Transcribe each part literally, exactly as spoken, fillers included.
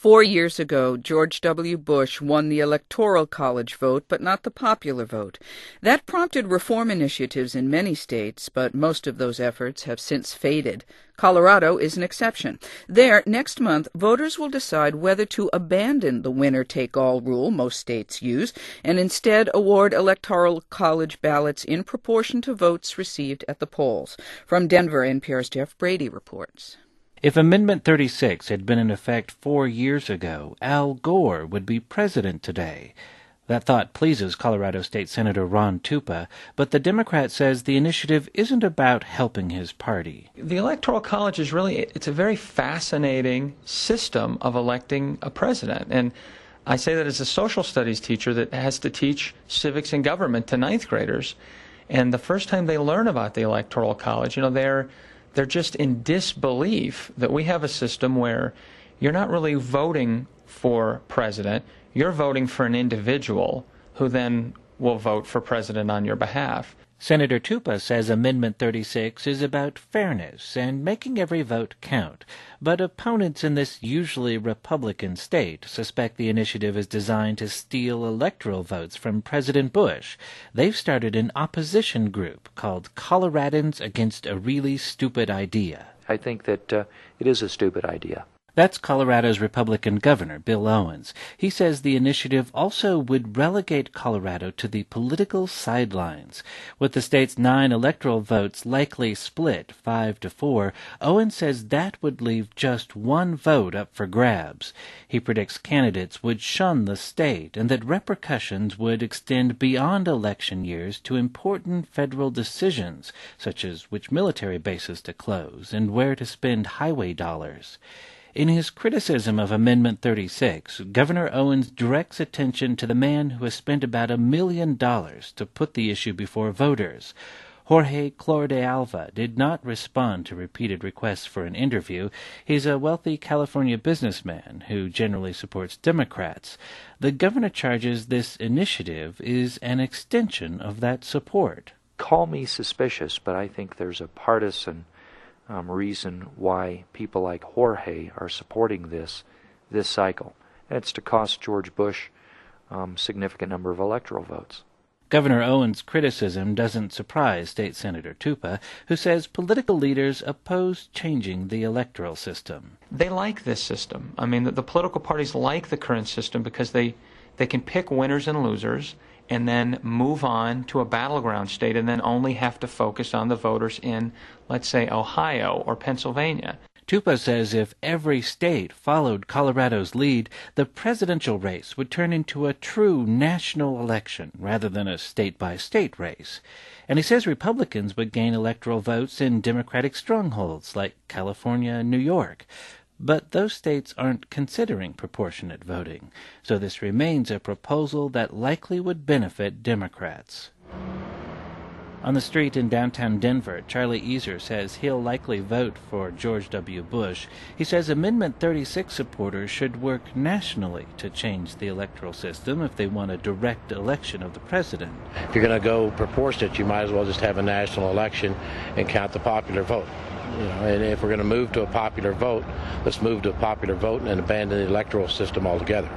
Four years ago, George W. Bush won the Electoral College vote, but not the popular vote. That prompted reform initiatives in many states, but most of those efforts have since faded. Colorado is an exception. There, next month, voters will decide whether to abandon the winner-take-all rule most states use and instead award Electoral College ballots in proportion to votes received at the polls. From Denver, N P R's Jeff Brady reports. If Amendment thirty-six had been in effect four years ago, Al Gore would be president today. That thought pleases Colorado State Senator Ron Tupa, but the Democrat says the initiative isn't about helping his party. The Electoral College is really, it's a very fascinating system of electing a president. And I say that as a social studies teacher that has to teach civics and government to ninth graders. And the first time they learn about the Electoral College, you know, they're They're just in disbelief that we have a system where you're not really voting for president, you're voting for an individual who then will vote for president on your behalf. Senator Tupa says Amendment thirty-six is about fairness and making every vote count, but opponents in this usually Republican state suspect the initiative is designed to steal electoral votes from President Bush. They've started an opposition group called Coloradans Against a Really Stupid Idea. I think that uh, it is a stupid idea. That's Colorado's Republican Governor, Bill Owens. He says the initiative also would relegate Colorado to the political sidelines. With the state's nine electoral votes likely split five to four, Owens says that would leave just one vote up for grabs. He predicts candidates would shun the state and that repercussions would extend beyond election years to important federal decisions, such as which military bases to close and where to spend highway dollars. In his criticism of Amendment thirty-six, Governor Owens directs attention to the man who has spent about a million dollars to put the issue before voters. Jorge Clor-de-Alva did not respond to repeated requests for an interview. He's a wealthy California businessman who generally supports Democrats. The governor charges this initiative is an extension of that support. Call me suspicious, but I think there's a partisan Um, reason why people like Jorge are supporting this this cycle. And it's to cost George Bush um, significant number of electoral votes. Governor Owens' criticism doesn't surprise State Senator Tupa, who says political leaders oppose changing the electoral system. They like this system. I mean, the, the political parties like the current system because they, they can pick winners and losers and then move on to a battleground state and then only have to focus on the voters in, let's say, Ohio or Pennsylvania. Tupa says if every state followed Colorado's lead, the presidential race would turn into a true national election rather than a state-by-state race. And he says Republicans would gain electoral votes in Democratic strongholds like California and New York. But those states aren't considering proportionate voting, so this remains a proposal that likely would benefit Democrats. On the street in downtown Denver, Charlie Easer says he'll likely vote for George W. Bush. He says Amendment thirty-six supporters should work nationally to change the electoral system if they want a direct election of the president. If you're going to go proportionate, you might as well just have a national election and count the popular vote. You know, and if we're going to move to a popular vote, let's move to a popular vote and abandon the electoral system altogether.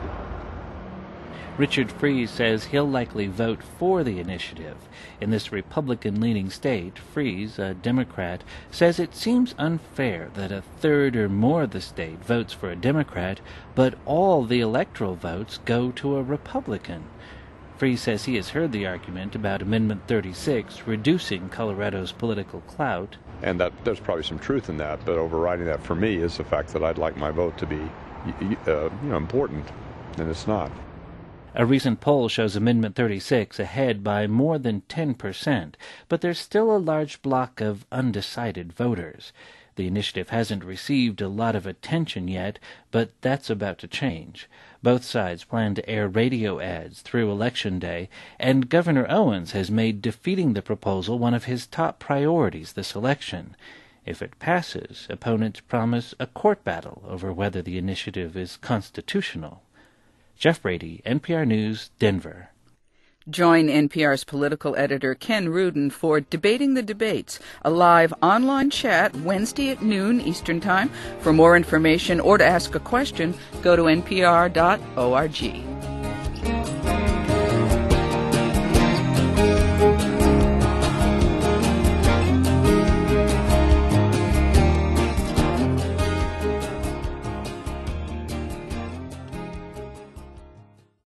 Richard Freeze says he'll likely vote for the initiative. In this Republican-leaning state, Freeze, a Democrat, says it seems unfair that a third or more of the state votes for a Democrat, but all the electoral votes go to a Republican. Freeze says he has heard the argument about Amendment thirty-six reducing Colorado's political clout. And that there's probably some truth in that, but overriding that for me is the fact that I'd like my vote to be uh, you know, important, and it's not. A recent poll shows Amendment thirty-six ahead by more than ten percent, but there's still a large block of undecided voters. The initiative hasn't received a lot of attention yet, but that's about to change. Both sides plan to air radio ads through Election Day, and Governor Owens has made defeating the proposal one of his top priorities this election. If it passes, opponents promise a court battle over whether the initiative is constitutional. Jeff Brady, N P R News, Denver. Join N P R's political editor Ken Rudin for Debating the Debates, a live online chat Wednesday at noon Eastern Time. For more information or to ask a question, go to N P R dot org.